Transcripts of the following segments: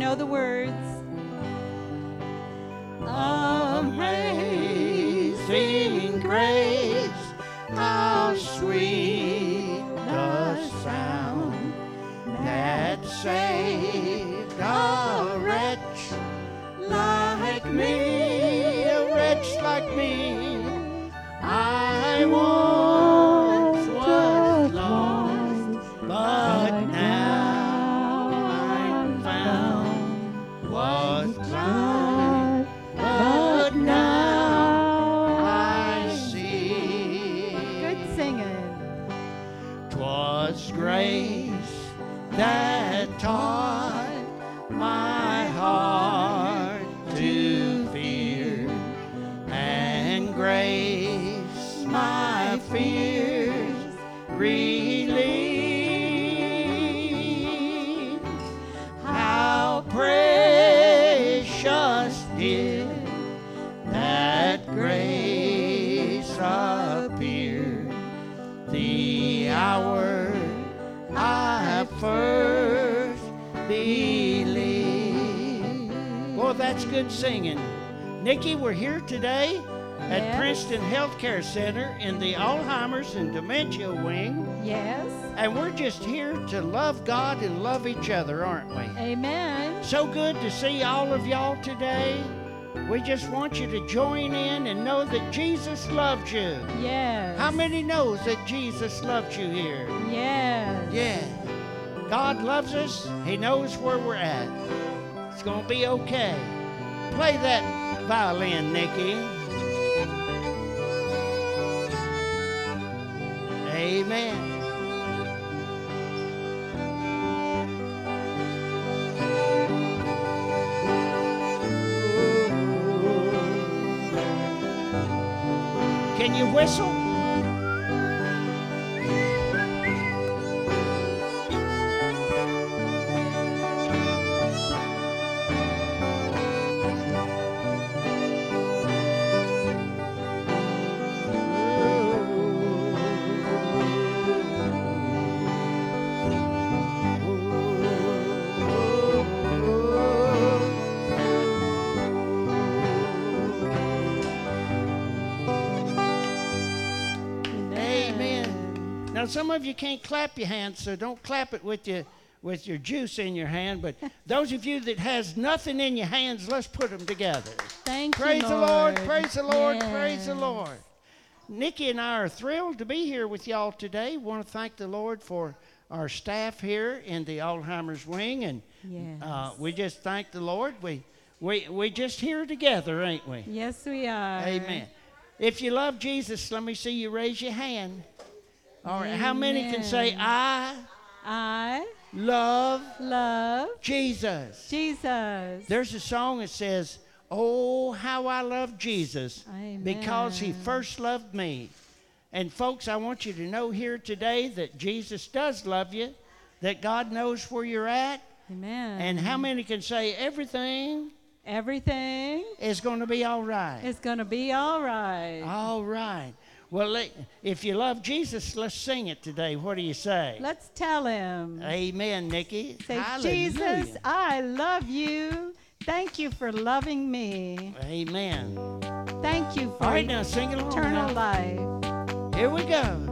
know the words. Amazing grace, how sweet the sound that saved a wretch like me, a wretch like me. I once was lost, but now I'm found. Was blind, but now I see. Good singing. 'Twas grace that taught my heart to fear, and grace my fears relieved. How precious did that grace appear, the hour I first believed. Well, that's good singing. Nikki, we're here today at Yes. Princeton Healthcare Center in the Alzheimer's and Dementia Wing, Yes. and we're just here to love God and love each other, aren't we? Amen. So good to see all of y'all today. We just want you to join in and know that Jesus loves you. Yes. How many knows that Jesus loves you here? Yes. Yeah. God loves us. He knows where we're at. It's going to be okay. Play that violin, Nikki. Amen. Can you whistle? Amen. Now, some of you can't clap your hands, so don't clap it with your juice in your hand. But those of you that has nothing in your hands, let's put them together. Thank Praise you, the Lord, praise the Lord, Yes. praise the Lord. Nikki and I are thrilled to be here with y'all today. Want to thank the Lord for our staff here in the Alzheimer's Wing, and Yes. we just thank the Lord. We just here together, ain't we? Yes, we are. Amen. If you love Jesus, let me see you raise your hand. All right. How many can say, I I love love Jesus? Jesus. There's a song that says, oh, how I love Jesus, Amen. because he first loved me. And folks, I want you to know here today that Jesus does love you, that God knows where you're at. Amen. And how many can say everything Everything is going to be all right? is going to be all right. All right. Well, if you love Jesus, let's sing it today. What do you say? Let's tell him. Amen, Nikki. Say, Hallelujah. Jesus, I love you. Thank you for loving me. Amen. Thank you for All right, now sing along. eternal now. life. Here we go.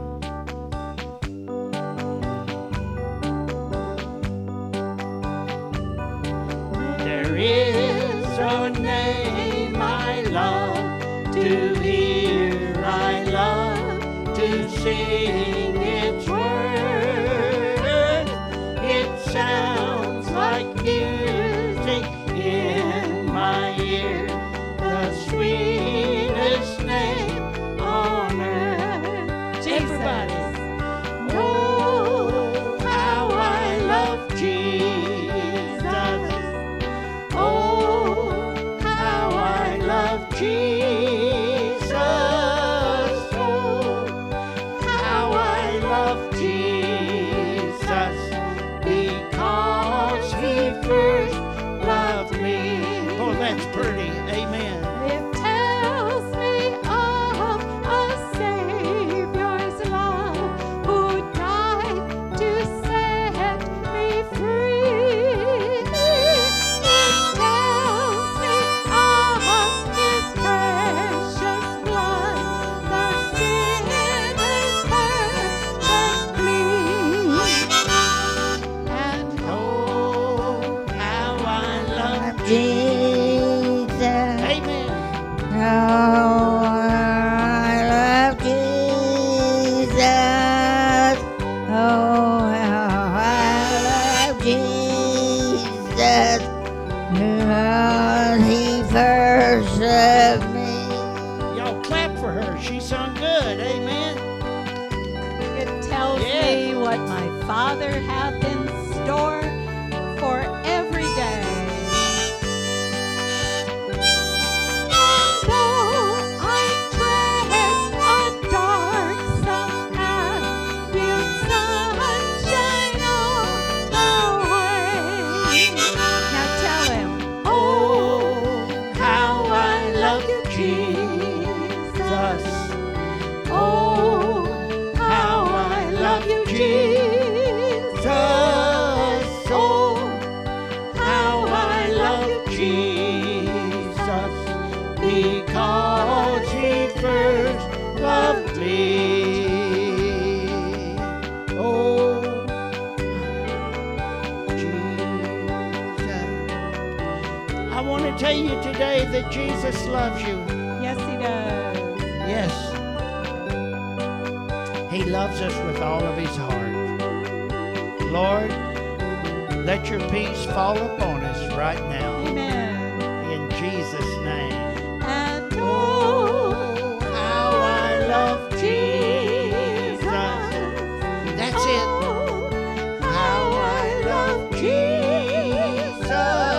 There is a name I love to hear, I love to sing its word. It sounds like music in my ear, the sweetest name on earth. Everybody. Oh, how I love Jesus. Oh, how I love Jesus. Oh, how I love Jesus. Because he first Jesus. Amen. Oh, I love Jesus. Oh, how I love Jesus. Because he first loved me. Y'all clap for her. She sung good. Amen. It tells Yes. me what my Father hath in store for every day. Though I tread a dark some path, will sunshine on the way. Now tell him, oh, how I love you, Jesus. Oh, how I love you, Jesus. Oh, how I love you, Jesus. Because he first loved me. Oh, Jesus. I want to tell you today that Jesus loves you. Yes, he does. Yes. He loves us with all of his heart. Lord, let your peace fall upon us right now. Amen. In Jesus' name. And oh, How I love Jesus. That's it. Oh, How I love Jesus.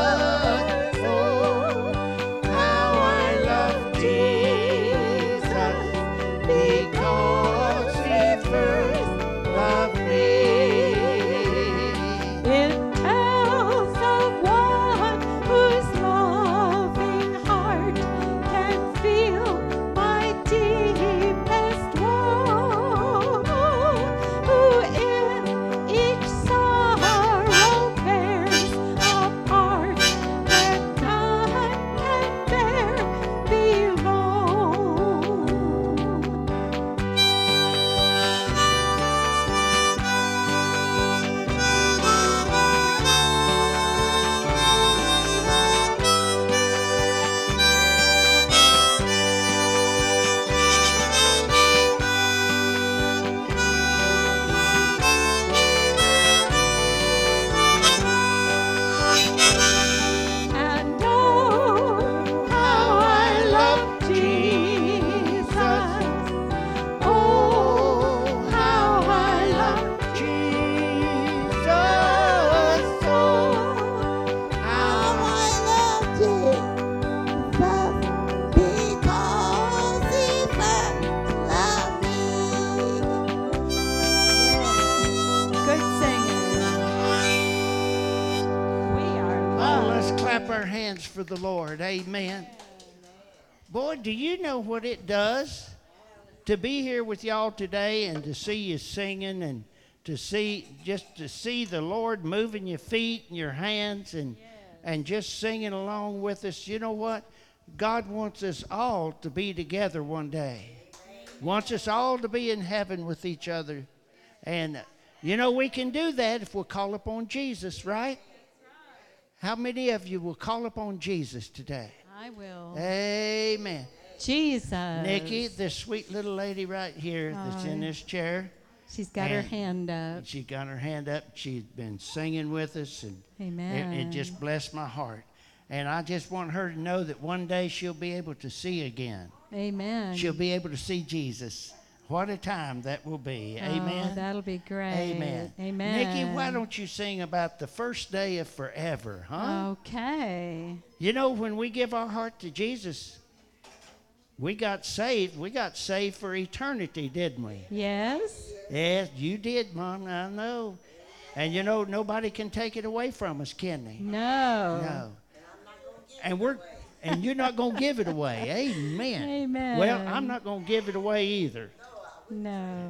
Oh, how I love Jesus. Because he first loved me. it tells of one whose loving heart can feel my deepest woe, who in each sorrow bears a part that none can bear below. And oh, how I love Jesus. Oh, how I love Jesus. Oh, How I love Jesus because he first loved me. good singing. We are Oh, loved. let's clap our hands for the Lord. Amen. Boy, do you know what it does to be here with y'all today and to see you singing and to see the Lord moving your feet and your hands and just singing along with us. You know what? God wants us all to be together one day. Wants us all to be in heaven with each other. And you know we can do that if we'll call upon Jesus, right? How many of you will call upon Jesus today? I will. Amen. Jesus. Nikki, this sweet little lady right here that's in this chair, She's got her and hand up. she got her hand up. She's been singing with us, and Amen. it just blessed my heart. And I just want her to know that one day she'll be able to see again. Amen. She'll be able to see Jesus. What a time that will be. Oh, Amen. that'll be great. Amen. Amen. Nikki, why don't you sing about the first day of forever, huh? Okay. You know, when we give our heart to Jesus, we got saved. We got saved for eternity, didn't we? Yes. Yes, you did, Mom. I know. And you know, nobody can take it away from us, can they? No. No. And you're not going to give it away. Amen. Amen. Well, I'm not going to give it away either. No.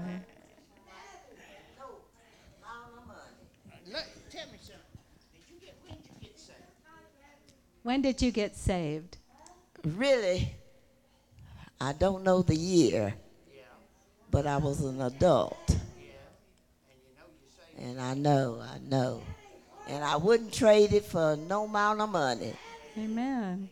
Tell me something. When did you get saved? When did you get saved? Really, I don't know the year, Yeah. but I was an adult. Yeah. And you know you saved. And I know. And I wouldn't trade it for no amount of money. Amen.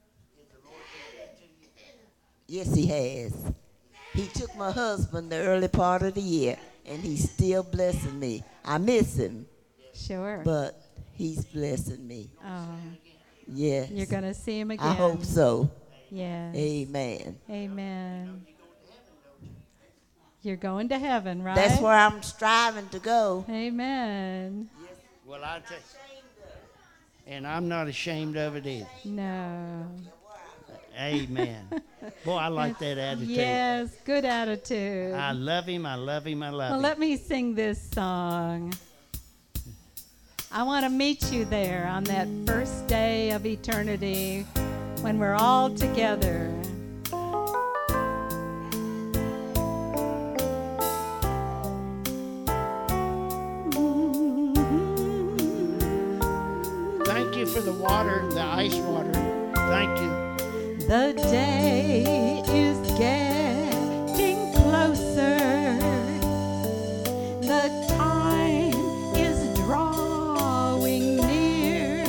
Yes, he has. He took my husband the early part of the year, and he's still blessing me. I miss him, Sure. but he's blessing me. Oh, Yes. you're going to see him again. I hope so. Yes. Amen. Amen. You're going to heaven, right? That's where I'm striving to go. Amen. Well, I tell you, and I'm not ashamed of it either. No. Amen. Boy, I like that attitude. Yes, good attitude. I love him. I love him. I love Well, him. let me sing this song. I want to meet you there on that first day of eternity when we're all together. Thank you for the water, the ice water. Thank you. The day is getting closer. The time is drawing near.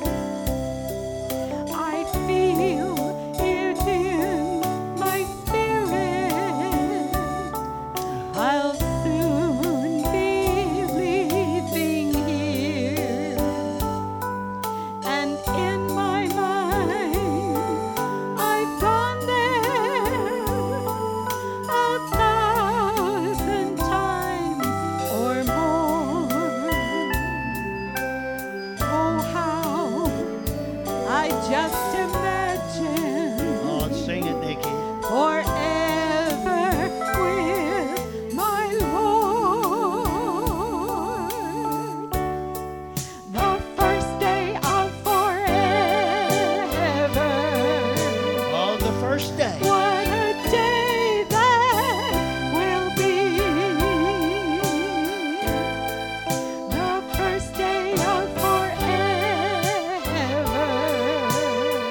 I feel it in my spirit. I'll soon be leaving here. And in my mind, I've gone there 1,000 times or more. Oh, how I just imagine Oh, sing it, Nikki. forever with my Lord. The first day of forever. Oh, the first day. What a day that will be. The first day of forever.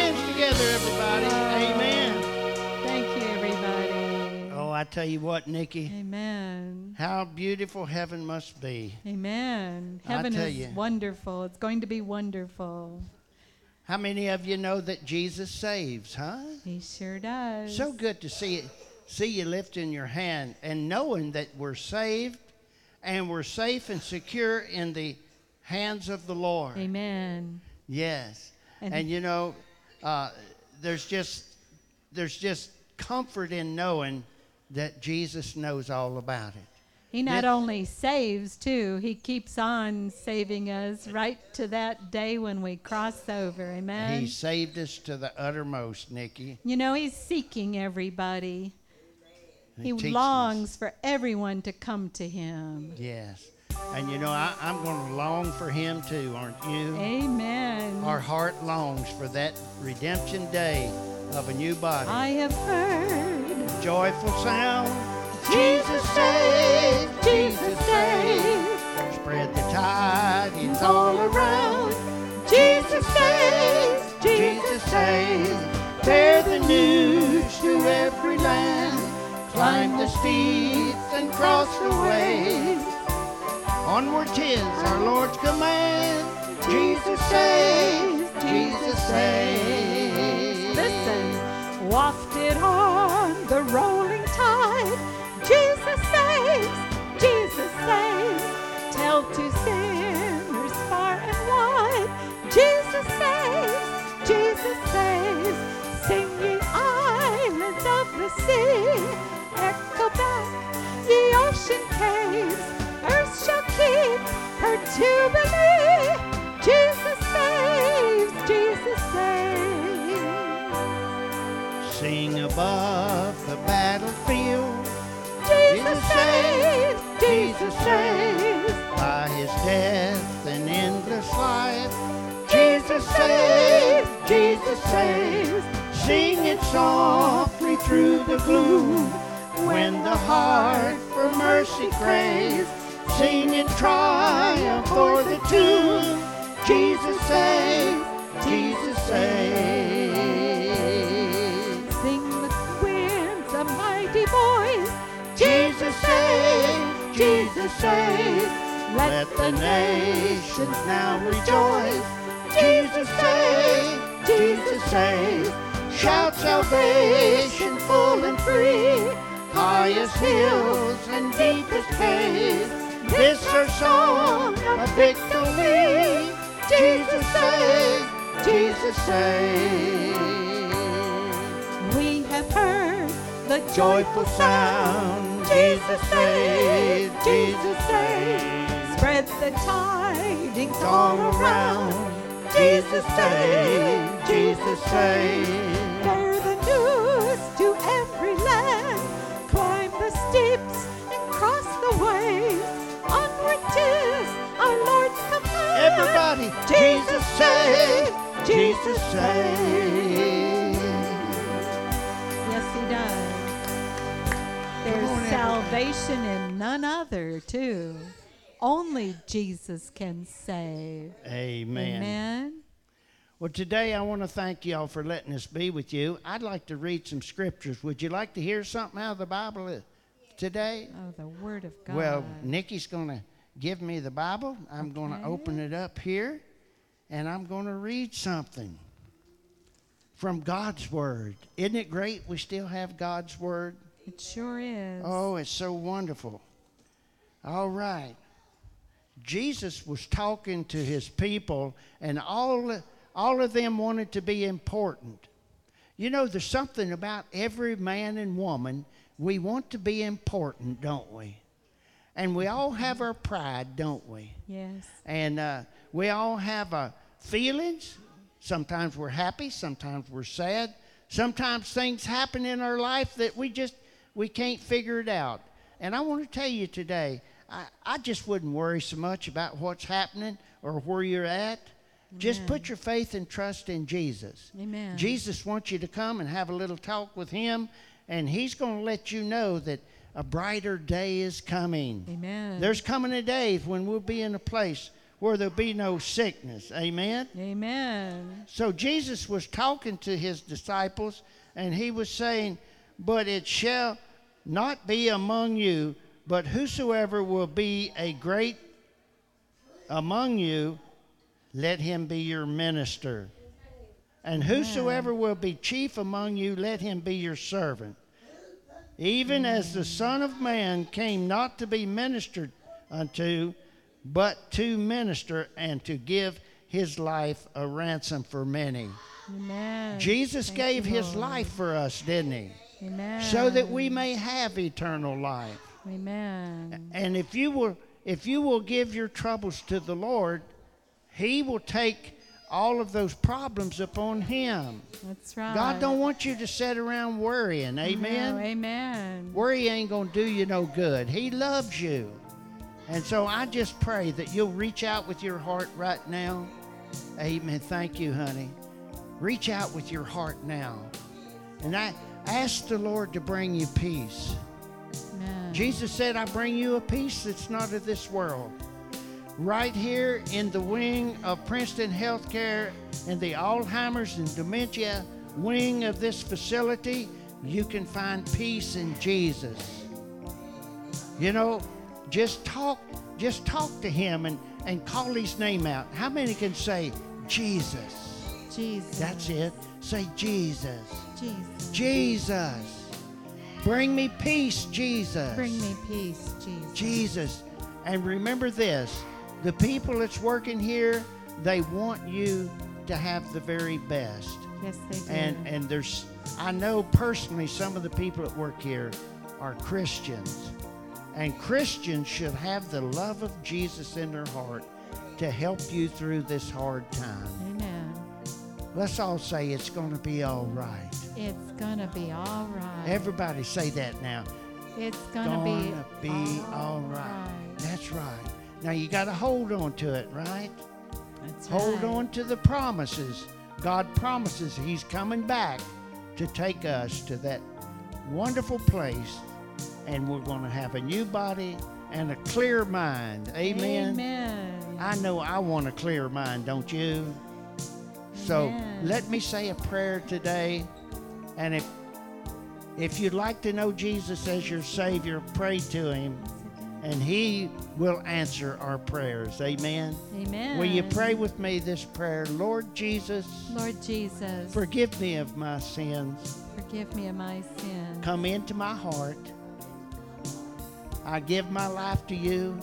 hands together, everybody. Amen. Thank you, everybody. Oh, I tell you what, Nikki, Amen. how beautiful heaven must be. Amen. I Heaven tell is you. wonderful. It's going to be wonderful. How many of you know that Jesus saves, huh? He sure does. So good to see you lifting your hand and knowing that we're saved and we're safe and secure in the hands of the Lord. Amen. Yes. And- And you know, there's just comfort in knowing that Jesus knows all about it. He not Yes. only saves, too, he keeps on saving us right to that day when we cross over. Amen. He saved us to the uttermost, Nikki. You know, he's seeking everybody. He teaches us. longs for everyone to come to him. Yes. And you know, I'm going to long for him too, aren't you? Amen. Our heart longs for that redemption day of a new body. I have heard Joyful sound. Jesus saves, Jesus saves. Spread the tidings all around. Jesus saves, Jesus saves. Bear the news to every land. Climb the steeps and cross the waves. Onward 'tis our Lord's command. Jesus saves, Jesus saves. Listen, wafted on the rolling tide, Jesus saves, Jesus saves. Tell to sinners far and wide, Jesus saves, Jesus saves. Sing ye islands of the sea, echo back ye ocean caves. Earth shall keep her jubilee. Jesus saves, Jesus saves. Sing above the battlefield. Jesus saves, Jesus saves. By his death and endless life. Jesus saves, Jesus saves. Sing it softly through the gloom. When the heart for mercy craves. Sing in triumph o'er the tomb. Jesus saves, Jesus saves. Sing with winds a mighty voice. Jesus saves, Jesus saves. Let the nations now rejoice. Jesus saves, Jesus saves. Shout salvation full and free. Highest hills and deepest caves. This our song of victory. Jesus saves, Jesus saves. We have heard the Joyful sound. Jesus saves, Jesus saves. Spread the tidings All around. Jesus saves, Jesus saves. Bear the news to every land. Climb the steeps and cross the waves. Onward 'tis our Lord's command. Everybody, Jesus saves, Jesus saves. Yes, he does. There's on, salvation in none other, too. Only Jesus can save. Amen. Amen. Well, today I want to thank y'all for letting us be with you. I'd like to read some scriptures. Would you like to hear something out of the Bible today? Oh, the Word of God. Well, Nikki's going to give me the Bible. I'm going to Okay. open it up here, and I'm going to read something from God's Word. Isn't it great we still have God's Word? It sure is. Oh, it's so wonderful. All right. Jesus was talking to his people, and all of them wanted to be important. You know, there's something about every man and woman. We want to be important, don't we? And we all have our pride, don't we? Yes. And we all have feelings. Sometimes we're happy. Sometimes we're sad. Sometimes things happen in our life that we can't figure it out. And I want to tell you today, I just wouldn't worry so much about what's happening or where you're at. Just Amen. put your faith and trust in Jesus. Amen. Jesus wants you to come and have a little talk with him, and he's going to let you know that a brighter day is coming. Amen. There's coming a day when we'll be in a place where there'll be no sickness. Amen? Amen. So Jesus was talking to his disciples, and he was saying, but it shall not be among you, but whosoever will be a great among you, let him be your minister. And whosoever will be chief among you, let him be your servant. Even as the Son of Man came not to be ministered unto, but to minister and to give his life a ransom for many. Amen. Jesus Thank gave you, his Lord. life for us, didn't he? Amen. So that we may have eternal life. Amen. And if you will give your troubles to the Lord, he will take all of those problems upon him. That's right. God don't want you to sit around worrying. Amen? No, amen. Worry ain't going to do you no good. He loves you. And so I just pray that you'll reach out with your heart right now. Amen. Thank you, honey. Reach out with your heart now. And I ask the Lord to bring you peace. Amen. Jesus said, I bring you a peace that's not of this world. Right here in the wing of Princeton Healthcare and the Alzheimer's and Dementia wing of this facility, you can find peace in Jesus. You know, just talk to him and call his name out. How many can say Jesus? Jesus. That's it. Say Jesus. Jesus. Jesus. Bring me peace, Jesus. Bring me peace, Jesus. Jesus. And remember this, the people that's working here, they want you to have the very best. Yes, they do. And there's, I know personally some of the people that work here are Christians. And Christians should have the love of Jesus in their heart to help you through this hard time. Amen. Let's all say it's going to be all right. It's going to be all right. Everybody say that now. It's going to be all right. That's right. Now you got to hold on to it, right? That's Hold right. on to the promises. God promises he's coming back to take us to that wonderful place, and we're going to have a new body and a clear mind. Amen. Amen. I know I want a clear mind, don't you? So Amen. let me say a prayer today. And if you'd like to know Jesus as your Savior, pray to him, and he will answer our prayers. Amen. Amen. Will you pray with me this prayer? Lord Jesus, Lord Jesus, forgive me of my sins. forgive me of my sins. Come into my heart. I give my life to you.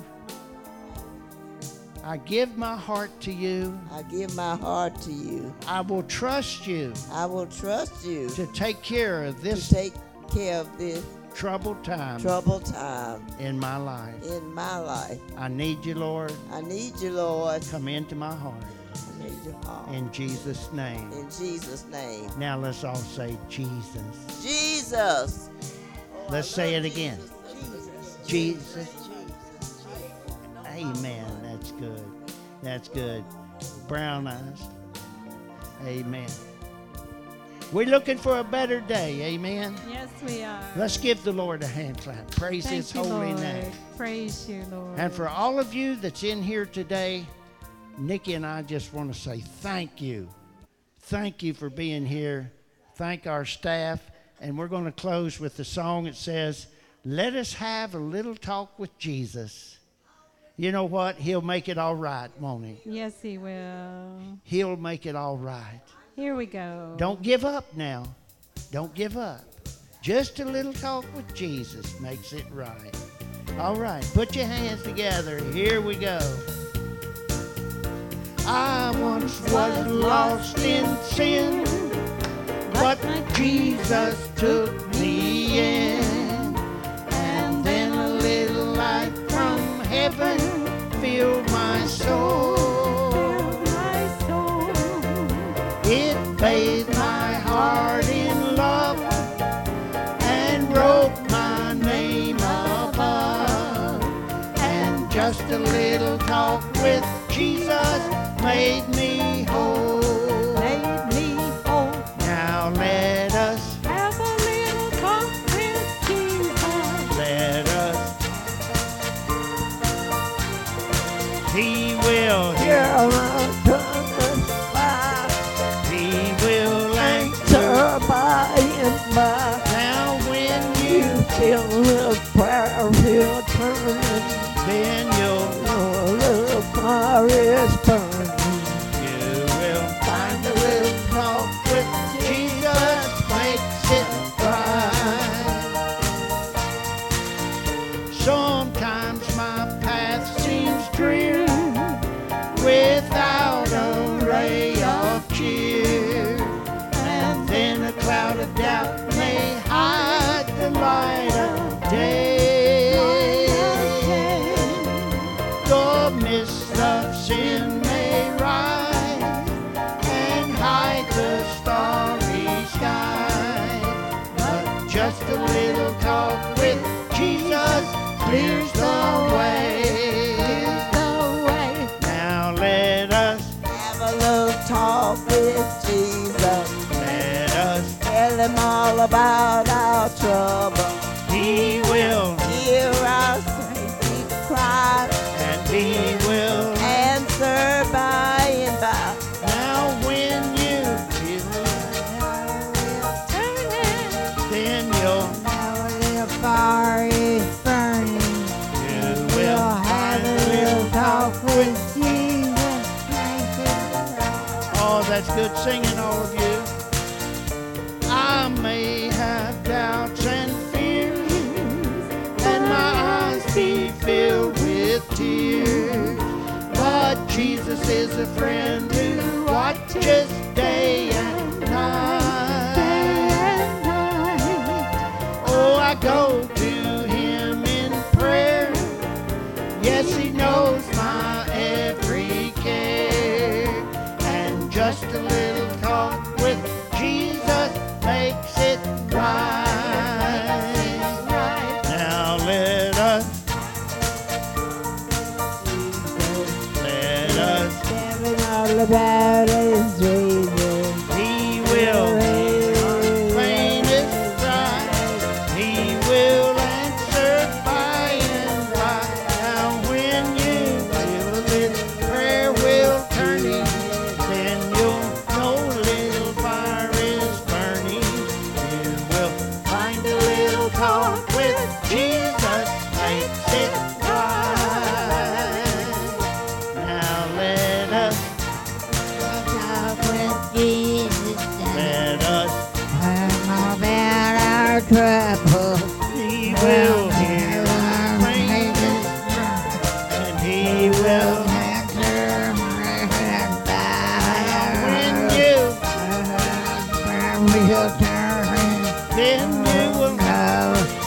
I give my heart to you. I give my heart to you. I will trust you I will trust you to take care of to this take care of this troubled time troubled time in my life. in my life. I need you, Lord. I need you, Lord. Come into my heart. I need your heart. In Jesus' name. In Jesus' name. Now let's all say Jesus. Jesus. Let's say it again. Jesus. Jesus. Amen. That's good. That's good. Brown eyes. Amen. We're looking for a better day. Amen. Yes, we are. Let's give the Lord a hand clap. Praise Thank his you, holy Lord. name. Praise you, Lord. And for all of you that's in here today, Nikki and I just want to say thank you. Thank you for being here. Thank our staff. And we're going to close with the song that says, let us have a little talk with Jesus. You know what? He'll make it all right, won't he? Yes, he will. He'll make it all right. Here we go. Don't give up now. Don't give up. Just a little talk with Jesus makes it right. All right, put your hands together. Here we go. I once was lost in sin, but Jesus took me in. And then a little light from heaven filled my soul. It bathed my heart in love and wrote my name above. And just a little talk with Jesus made me whole. Made me whole. Now let us Have a little talk with Jesus. let us. He will of doubt may hide the light of day. The mist of sin may rise and hide the starry sky, but just a little talk with Jesus clears the way. Now let us Have a little talk with Jesus. let us Tell him all about our trouble. He will Hear our sweet cry. and He will. Answer by and by. Now when you feel then you'll Fire is burning. you will Have a find little talk with Jesus. Oh, that's good singing, all of you. I may have doubts and fears, and my eyes be filled with tears, but Jesus is a friend who watches day and night. Oh, I go to Him in prayer. Yes, He knows my every care, and just a little talk with Jesus makes it right. Now let us Telling all about his reason. He will hear our plainest cry. He will answer by and by. Now when you feel a little prayer will turning, then you'll know a little fire is burning. You will find a little talk with Jesus makes it right. Now let us Talk with Jesus. let us All about our trouble. He will hear our praises, and He will Answer when you by. We'll turn. then you will Oh,